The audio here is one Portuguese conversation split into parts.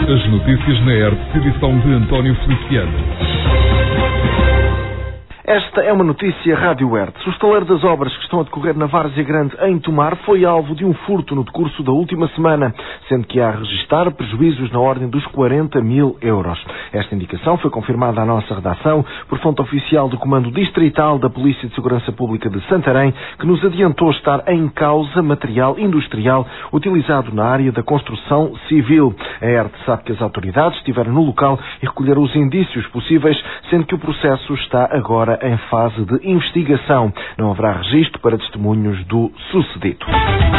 As notícias na ERTE, edição de António Feliciano. Esta é uma notícia Rádio ERTE. O estaleiro das obras que estão a decorrer na Várzea Grande, em Tomar, foi alvo de um furto no decurso da última semana, sendo que há a registrar prejuízos na ordem dos 40 mil euros. Esta indicação foi confirmada à nossa redação por fonte oficial do Comando Distrital da Polícia de Segurança Pública de Santarém, que nos adiantou estar em causa material industrial utilizado na área da construção civil. A ERTE sabe que as autoridades estiveram no local e recolheram os indícios possíveis, sendo que o processo está agora em fase de investigação. Não haverá registro para testemunhos do sucedido.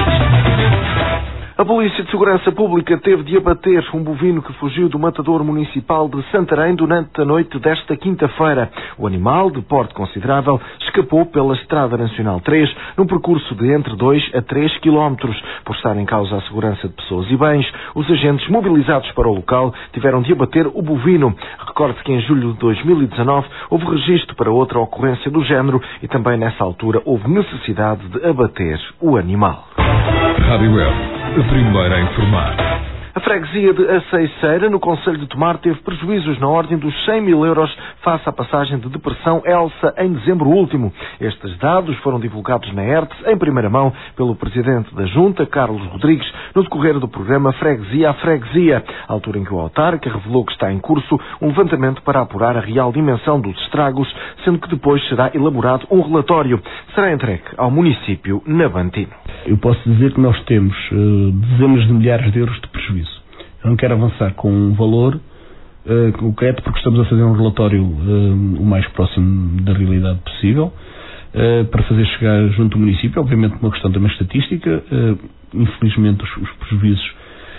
A Polícia de Segurança Pública teve de abater um bovino que fugiu do matador municipal de Santarém durante a noite desta quinta-feira. O animal, de porte considerável, escapou pela Estrada Nacional 3, num percurso de entre 2 a 3 quilómetros. Por estar em causa a segurança de pessoas e bens, os agentes mobilizados para o local tiveram de abater o bovino. Recorde-se que em julho de 2019 houve registro para outra ocorrência do género e também nessa altura houve necessidade de abater o animal. Rádio ERTE, a primeira a informar. A freguesia de Aceiceira, no concelho de Tomar, teve prejuízos na ordem dos 100 mil euros face à passagem de depressão Elsa em dezembro último. Estes dados foram divulgados na ERTE em primeira mão pelo presidente da Junta, Carlos Rodrigues, no decorrer do programa Freguesia a Freguesia, à altura em que o autarca revelou que está em curso um levantamento para apurar a real dimensão dos estragos, sendo que depois será elaborado um relatório. Será entregue ao município navantino. Eu posso dizer que nós temos dezenas de milhares de euros de prejuízo. Eu não quero avançar com um valor concreto porque estamos a fazer um relatório o mais próximo da realidade possível para fazer chegar junto ao município, obviamente uma questão também estatística. Infelizmente os prejuízos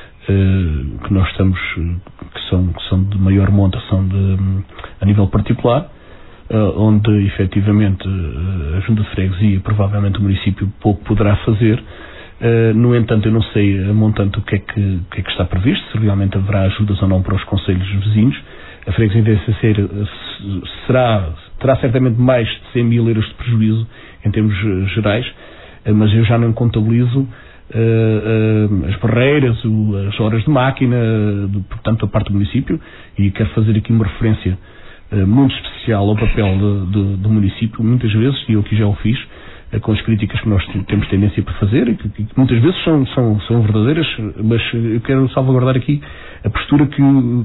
que nós estamos, que são de maior monta, são a nível particular, onde efetivamente a Junta de Freguesia, provavelmente o município, pouco poderá fazer. No entanto, eu não sei a montante o que é que está previsto, se realmente haverá ajudas ou não para os concelhos vizinhos. A freguesia de Aceiceira terá certamente mais de 100 mil euros de prejuízo em termos gerais, mas eu já não contabilizo as barreiras, as horas de máquina, portanto, a parte do município, e quero fazer aqui uma referência muito especial ao papel do município, muitas vezes, e eu aqui já o fiz, com as críticas que nós temos tendência para fazer e que muitas vezes são verdadeiras, mas eu quero salvaguardar aqui a postura que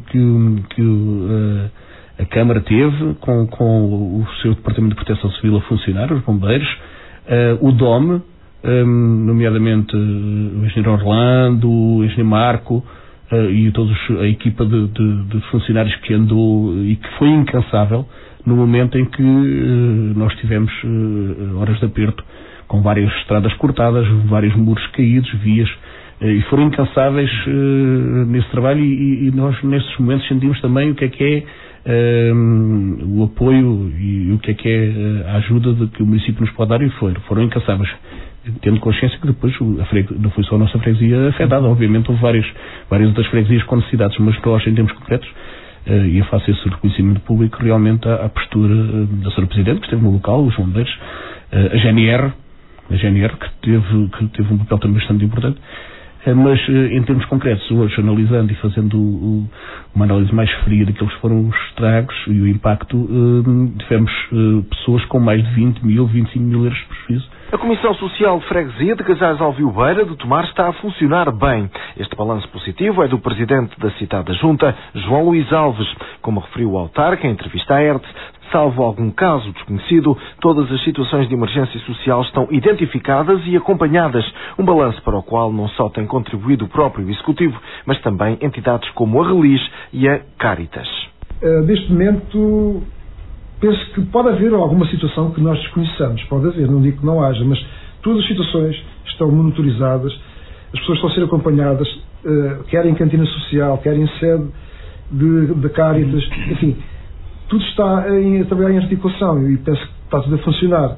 a Câmara teve com o seu Departamento de Proteção Civil a funcionar, os bombeiros, o DOM, nomeadamente o engenheiro Orlando, o engenheiro Marco e toda a equipa de funcionários que andou e que foi incansável no momento em que nós tivemos horas de aperto, com várias estradas cortadas, vários muros caídos, vias, e foram incansáveis nesse trabalho e nós nesses momentos sentimos também o que é o apoio e o que é a ajuda que o município nos pode dar, e foram incansáveis, tendo consciência que depois não foi só a nossa freguesia afetada, obviamente houve várias outras freguesias com necessidades, mas nós em termos concretos, e eu faço esse reconhecimento público realmente à postura da Sra. Presidente, que esteve no local, os bombeiros, a GNR que teve um papel também bastante importante, mas em termos concretos, hoje analisando e fazendo uma análise mais fria daqueles que foram os estragos e o impacto, tivemos pessoas com mais de 20 mil, 25 mil euros de prejuízo. A Comissão Social de Freguesia de Casais Alviobeira de Tomar está a funcionar bem. Este balanço positivo é do presidente da citada Junta, João Luís Alves. Como referiu o autarca em entrevista à ERTE, salvo algum caso desconhecido, todas as situações de emergência social estão identificadas e acompanhadas. Um balanço para o qual não só tem contribuído o próprio Executivo, mas também entidades como a Relis e a Caritas. Neste momento, penso que pode haver alguma situação que nós desconheçamos. Pode haver, não digo que não haja, mas todas as situações estão monitorizadas, as pessoas estão a ser acompanhadas, quer em cantina social, quer em sede de Caritas, enfim, tudo está a trabalhar em articulação e penso que está tudo a funcionar.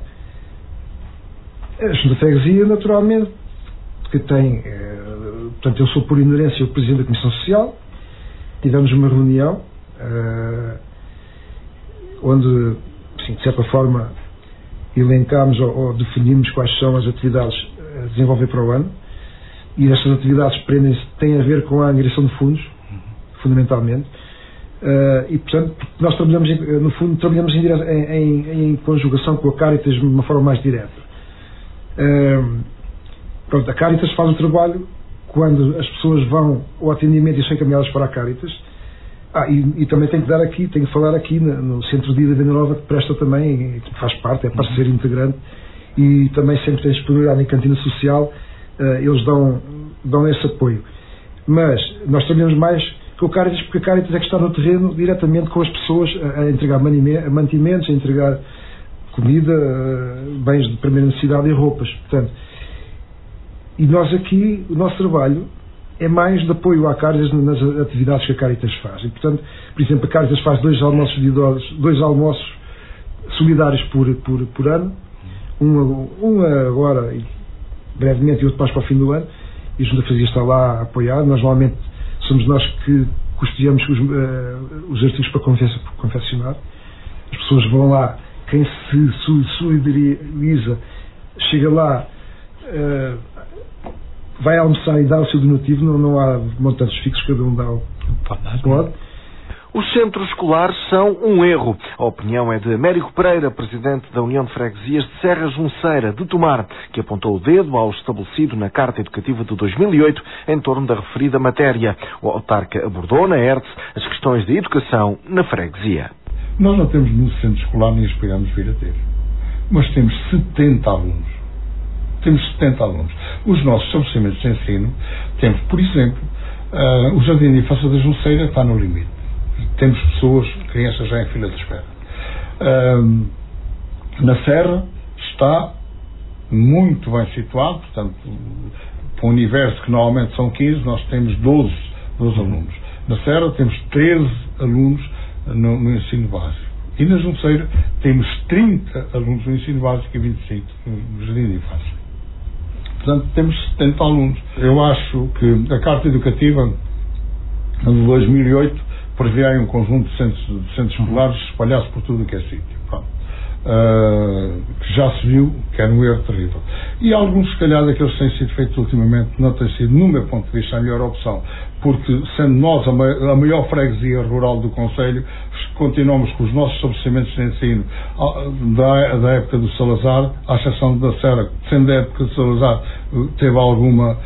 A Junta de Freguesia, naturalmente, que tem, portanto, eu sou por inerência o Presidente da Comissão Social, tivemos uma reunião onde, assim, de certa forma, elencámos ou definimos quais são as atividades a desenvolver para o ano, e estas atividades têm a ver com a angariação de fundos fundamentalmente. E, portanto, nós trabalhamos, no fundo, trabalhamos em conjugação com a Caritas de uma forma mais direta. Pronto, a Caritas faz o trabalho quando as pessoas vão ao atendimento e são encaminhadas para a Caritas. E também tenho que falar aqui no Centro de Vida Venda Nova, que presta também, que faz parte, é parceiro integrante, e também sempre tem disponibilidade em cantina social, eles dão esse apoio. Mas nós trabalhamos mais com o Caritas, porque a Caritas é que está no terreno diretamente com as pessoas a entregar mantimentos, a entregar comida, bens de primeira necessidade e roupas. Portanto, e nós aqui, o nosso trabalho é mais de apoio à Caritas nas atividades que a Caritas faz. E, portanto, por exemplo, a Caritas faz 2 almoços de idosos, 2 almoços solidários por ano, um agora, brevemente, e outro mais para o fim do ano, e a Junta de Freguesia está lá a apoiar. Nós, normalmente, somos nós que custeamos os artigos para confeccionar. As pessoas vão lá, quem se solidariza, chega lá, vai almoçar e dá o seu donativo, não há montantes fixos, cada um dá o que pode. Os centros escolares são um erro. A opinião é de Américo Pereira, presidente da União de Freguesias de Serra Junceira de Tomar, que apontou o dedo ao estabelecido na Carta Educativa de 2008 em torno da referida matéria. O autarca abordou na ERTS as questões de educação na freguesia. Nós não temos nenhum centro escolar, nem esperamos vir a ter. Mas temos 70 alunos. Os nossos estabelecimentos de ensino, temos, por exemplo, o Jardim de Infância da Junceira está no limite. Temos crianças já em fila de espera. Na Serra está muito bem situado, portanto, para o universo que normalmente são 15, nós temos 12 alunos. Na Serra temos 13 alunos no ensino básico. E na Junceira temos 30 alunos no ensino básico e 25 no Jardim de Infância. Portanto, temos 70 alunos. Eu acho que a Carta Educativa de 2008 prevê um conjunto de centros escolares espalhados por tudo o que é sítio. Que já se viu que era um erro terrível. E alguns, se calhar, daqueles que têm sido feitos ultimamente, não têm sido, no meu ponto de vista, a melhor opção. Porque, sendo nós a maior freguesia rural do concelho, continuamos com os nossos estabelecimentos de ensino da época do Salazar, à exceção da Serra, sendo da época do Salazar, teve alguma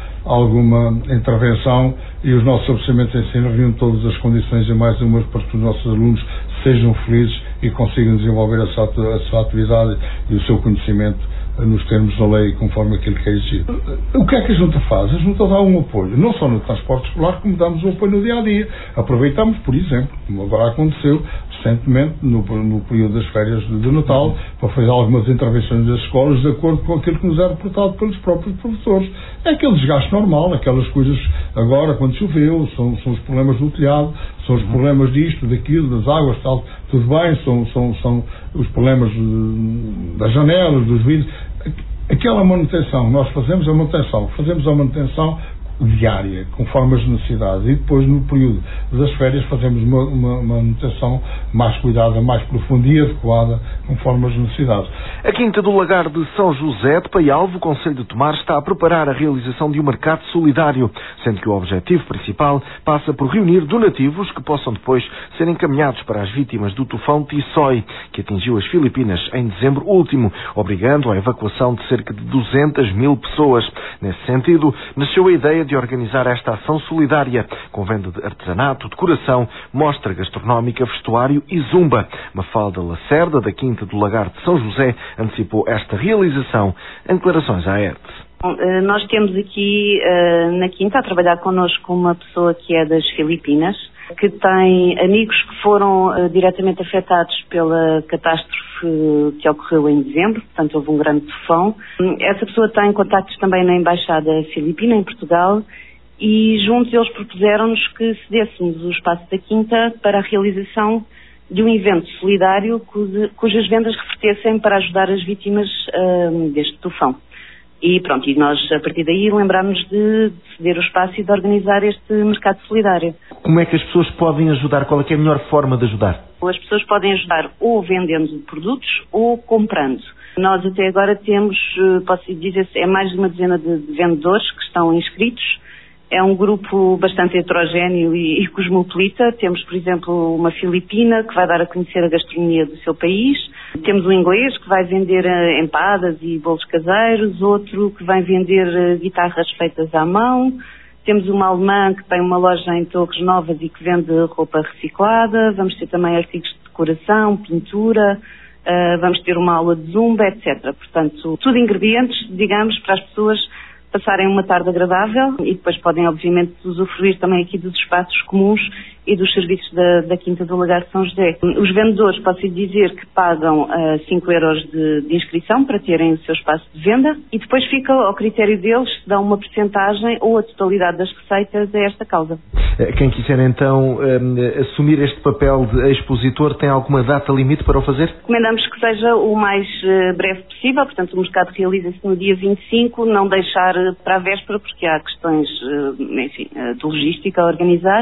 intervenção, e os nossos estabelecimentos de ensino reúnem todas as condições e mais umas para que os nossos alunos sejam felizes e consigam desenvolver a sua atividade e o seu conhecimento nos termos da lei, conforme aquilo que é exigido. O que é que a Junta faz? A Junta dá um apoio, não só no transporte escolar, como damos o apoio no dia-a-dia. Aproveitamos, por exemplo, como agora aconteceu recentemente, no período das férias de Natal, para fazer algumas intervenções das escolas de acordo com aquilo que nos é reportado pelos próprios professores. É aquele desgaste normal, aquelas coisas agora, quando choveu, são os problemas do telhado, são os problemas disto, daquilo, das águas, tal, tudo bem, são os problemas das janelas, dos vidros. Aquela manutenção, nós fazemos a manutenção diária, conforme as necessidades, e depois no período das férias fazemos uma manutenção mais cuidada, mais profunda e adequada, conforme as necessidades. A Quinta do Lagar de São José de Paialvo, o Concelho de Tomar, está a preparar a realização de um mercado solidário, sendo que o objetivo principal passa por reunir donativos que possam depois ser encaminhados para as vítimas do tufão Tissói, que atingiu as Filipinas em dezembro último, obrigando à evacuação de cerca de 200.000 pessoas. Nesse sentido, nasceu a ideia de organizar esta ação solidária, com venda de artesanato, decoração, mostra gastronómica, vestuário e zumba. Mafalda Lacerda, da Quinta do Lagar de São José, antecipou esta realização em declarações à ERTS. Nós temos aqui na Quinta a trabalhar connosco uma pessoa que é das Filipinas, que tem amigos que foram diretamente afetados pela catástrofe que ocorreu em dezembro, portanto houve um grande tufão. Essa pessoa tem contactos também na Embaixada Filipina, em Portugal, e juntos eles propuseram-nos que cedêssemos o espaço da Quinta para a realização de um evento solidário cujas vendas revertessem para ajudar as vítimas deste tufão. E pronto, e nós a partir daí lembrámos de ceder o espaço e de organizar este mercado solidário. Como é que as pessoas podem ajudar? Qual é que é a melhor forma de ajudar? As pessoas podem ajudar ou vendendo produtos ou comprando. Nós até agora temos, posso dizer, é mais de uma dezena de vendedores que estão inscritos É um grupo bastante heterogéneo e cosmopolita. Temos, por exemplo, uma filipina que vai dar a conhecer a gastronomia do seu país. Temos um inglês que vai vender empadas e bolos caseiros. Outro que vai vender guitarras feitas à mão. Temos uma alemã que tem uma loja em Torres Novas e que vende roupa reciclada. Vamos ter também artigos de decoração, pintura. Vamos ter uma aula de zumba, etc. Portanto, tudo ingredientes, digamos, para as pessoas passarem uma tarde agradável e depois podem, obviamente, usufruir também aqui dos espaços comuns e dos serviços da Quinta do Lagar de São José. Os vendedores, posso dizer que pagam 5 euros de inscrição para terem o seu espaço de venda e depois fica ao critério deles se dão uma percentagem ou a totalidade das receitas a esta causa. Quem quiser então assumir este papel de expositor, tem alguma data limite para o fazer? Recomendamos que seja o mais breve possível, portanto o mercado realiza-se no dia 25, não deixar para a véspera porque há questões, enfim, de logística a organizar,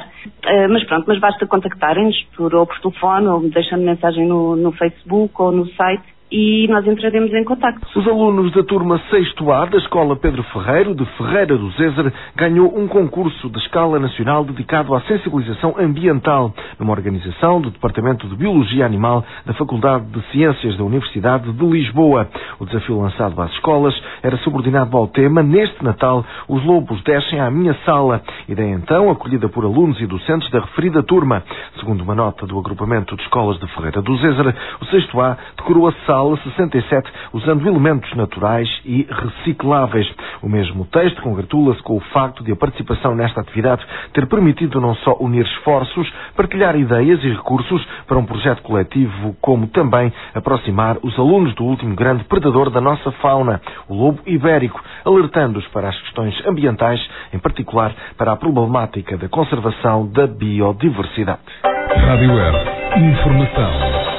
mas basta contactarem-nos ou por telefone ou deixando mensagem no Facebook ou no site e nós entraremos em contacto. Os alunos da turma 6º A da Escola Pedro Ferreiro, de Ferreira do Zézer, ganhou um concurso de escala nacional dedicado à sensibilização ambiental, numa organização do Departamento de Biologia Animal da Faculdade de Ciências da Universidade de Lisboa. O desafio lançado às escolas era subordinado ao tema "Neste Natal, os lobos descem à minha sala", ideia então acolhida por alunos e docentes da referida turma. Segundo uma nota do agrupamento de escolas de Ferreira do Zézer, o 6º A decorou a sala 67 usando elementos naturais e recicláveis. O mesmo texto congratula-se com o facto de a participação nesta atividade ter permitido não só unir esforços, partilhar ideias e recursos para um projeto coletivo, como também aproximar os alunos do último grande predador da nossa fauna, o lobo ibérico, alertando-os para as questões ambientais, em particular para a problemática da conservação da biodiversidade. Rádio Web, informação.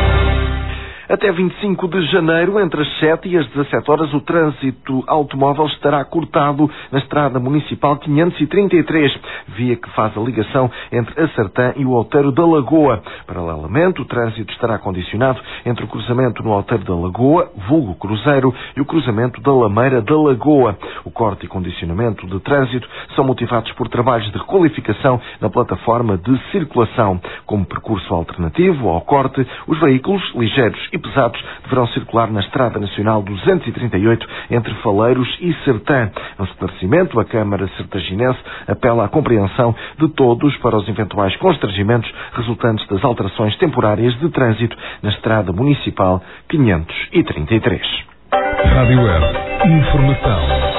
Até 25 de janeiro, entre as 7 e as 17 horas, o trânsito automóvel estará cortado na Estrada Municipal 533, via que faz a ligação entre a Sertã e o Outeiro da Lagoa. Paralelamente, o trânsito estará condicionado entre o cruzamento no Outeiro da Lagoa, vulgo Cruzeiro, e o cruzamento da Lameira da Lagoa. O corte e condicionamento de trânsito são motivados por trabalhos de requalificação na plataforma de circulação. Como percurso alternativo ao corte, os veículos ligeiros e pesados deverão circular na Estrada Nacional 238 entre Faleiros e Sertã. No esclarecimento, a Câmara Sertaginense apela à compreensão de todos para os eventuais constrangimentos resultantes das alterações temporárias de trânsito na Estrada Municipal 533. Rádio Web, informação.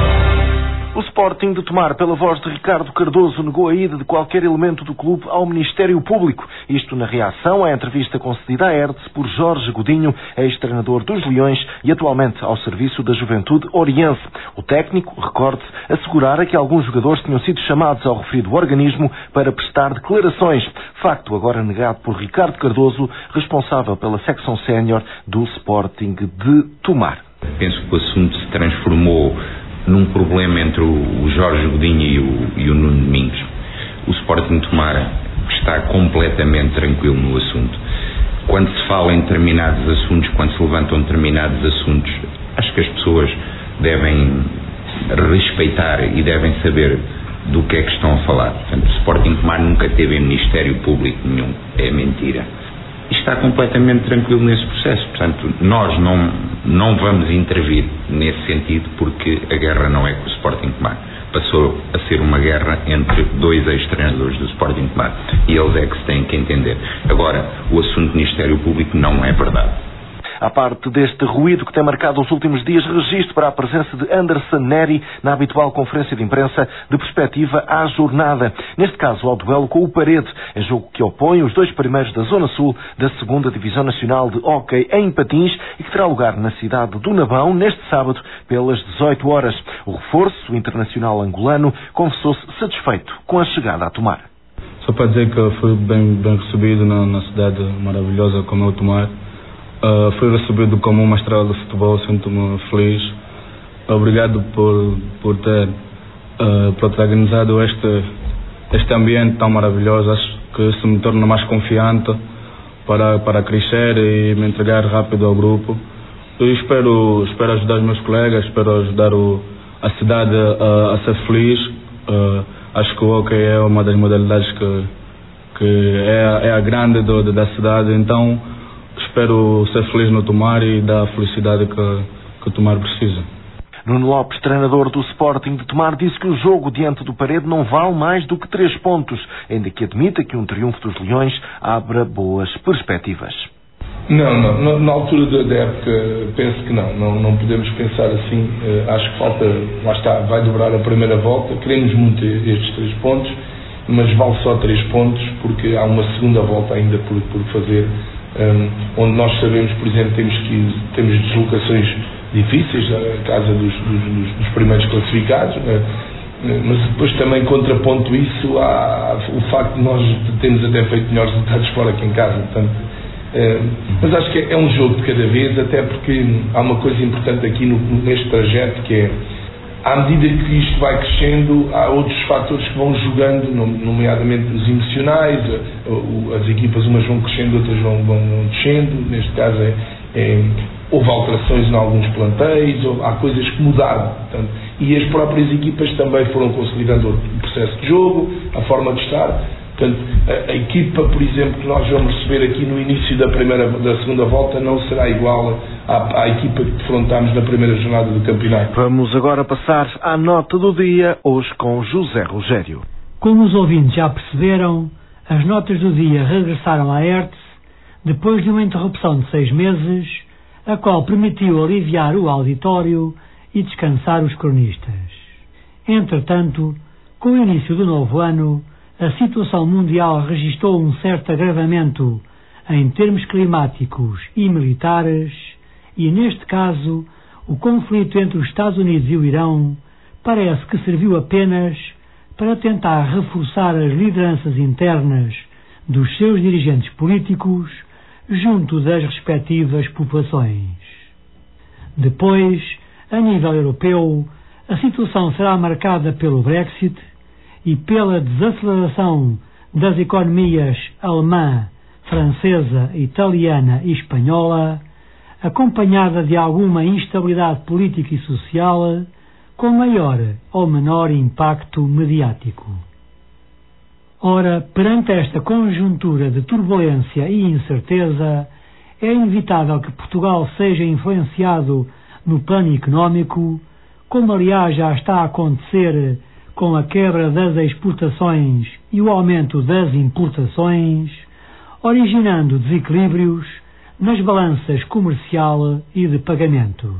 O Sporting de Tomar, pela voz de Ricardo Cardoso, negou a ida de qualquer elemento do clube ao Ministério Público. Isto na reação à entrevista concedida à Hertz por Jorge Godinho, ex-treinador dos Leões e atualmente ao serviço da Juventude Oriense. O técnico, recorde-se, assegurara que alguns jogadores tinham sido chamados ao referido organismo para prestar declarações. Facto agora negado por Ricardo Cardoso, responsável pela secção sénior do Sporting de Tomar. Penso que o assunto se transformou num problema entre o Jorge Godinho e o Nuno Domingos. O Sporting de Tomar está completamente tranquilo no assunto. Quando se fala em determinados assuntos, quando se levantam determinados assuntos, acho que as pessoas devem respeitar e devem saber do que é que estão a falar. Portanto, o Sporting de Tomar nunca teve em Ministério Público nenhum. É mentira. Está completamente tranquilo nesse processo. Portanto, nós não vamos intervir nesse sentido, porque a guerra não é com o Sporting de Tomar. Passou a ser uma guerra entre dois ex-treinadores do Sporting de Tomar. E eles é que se têm que entender. Agora, o assunto do Ministério Público não é verdade. À parte deste ruído que tem marcado os últimos dias, registro para a presença de Anderson Neri na habitual conferência de imprensa de perspectiva à jornada. Neste caso, ao duelo com o Parede, em jogo que opõe os dois primeiros da Zona Sul da 2ª Divisão Nacional de Hóquei em Patins e que terá lugar na cidade do Nabão neste sábado pelas 18 horas. O reforço, o internacional angolano, confessou-se satisfeito com a chegada a Tomar. Só para dizer que fui bem recebido na cidade maravilhosa como é o Tomar. Fui recebido como uma estrela de futebol, sinto-me feliz. Obrigado por ter protagonizado este ambiente tão maravilhoso. Acho que isso me torna mais confiante para crescer e me entregar rápido ao grupo. Eu espero ajudar os meus colegas, espero ajudar a cidade a ser feliz Acho que o hockey é uma das modalidades que é a grande da cidade, então espero ser feliz no Tomar e dar a felicidade que o Tomar precisa. Nuno Lopes, treinador do Sporting de Tomar, disse que o jogo diante do Parede não vale mais do que 3 pontos, ainda que admita que um triunfo dos Leões abra boas perspectivas. Não, na altura da época penso que não podemos pensar assim. Acho que falta, lá está, vai dobrar a primeira volta, queremos muito estes 3 pontos, mas vale só 3 pontos porque há uma segunda volta ainda por fazer, onde nós sabemos, por exemplo, temos deslocações difíceis, a casa dos primeiros classificados, mas depois também contraponto isso há o facto de nós termos até feito melhores resultados fora que em casa, portanto, mas acho que é um jogo de cada vez, até porque há uma coisa importante aqui neste trajeto, que é, à medida que isto vai crescendo, há outros fatores que vão jogando, nomeadamente os emocionais, as equipas umas vão crescendo, outras vão descendo, neste caso houve alterações em alguns plantéis, há coisas que mudaram, portanto, e as próprias equipas também foram consolidando o processo de jogo, a forma de estar. Portanto, a equipa, por exemplo, que nós vamos receber aqui no início da segunda volta não será igual à equipa que defrontámos na primeira jornada do campeonato. Vamos agora passar à nota do dia, hoje com José Rogério. Como os ouvintes já perceberam, as notas do dia regressaram à ERTS depois de uma interrupção de 6 meses, a qual permitiu aliviar o auditório e descansar os cronistas. Entretanto, com o início do novo ano, a situação mundial registrou um certo agravamento em termos climáticos e militares e, neste caso, o conflito entre os Estados Unidos e o Irão parece que serviu apenas para tentar reforçar as lideranças internas dos seus dirigentes políticos junto das respectivas populações. Depois, a nível europeu, a situação será marcada pelo Brexit e pela desaceleração das economias alemã, francesa, italiana e espanhola, acompanhada de alguma instabilidade política e social, com maior ou menor impacto mediático. Ora, perante esta conjuntura de turbulência e incerteza, é inevitável que Portugal seja influenciado no plano económico, como aliás já está a acontecer com a quebra das exportações e o aumento das importações, originando desequilíbrios nas balanças comercial e de pagamentos.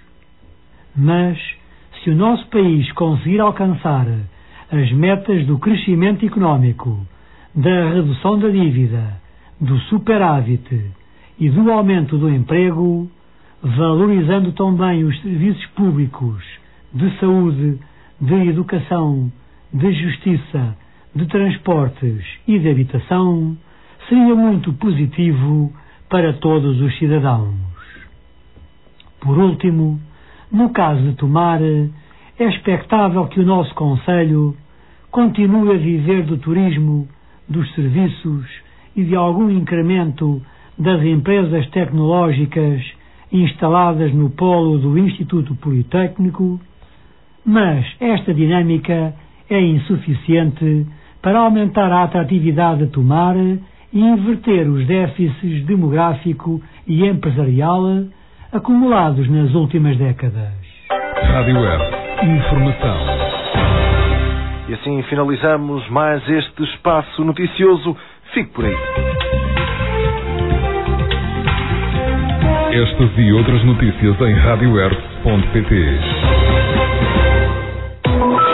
Mas, se o nosso país conseguir alcançar as metas do crescimento económico, da redução da dívida, do superávit e do aumento do emprego, valorizando também os serviços públicos de saúde, de educação, de justiça, de transportes e de habitação, seria muito positivo para todos os cidadãos. Por último, no caso de Tomar, é expectável que o nosso concelho continue a viver do turismo, dos serviços e de algum incremento das empresas tecnológicas instaladas no polo do Instituto Politécnico, mas esta dinâmica é insuficiente para aumentar a atratividade de Tomar e inverter os déficits demográfico e empresarial acumulados nas últimas décadas. Rádio Web. Informação. E assim finalizamos mais este espaço noticioso. Fique por aí. Estas e outras notícias em radioertz.pt.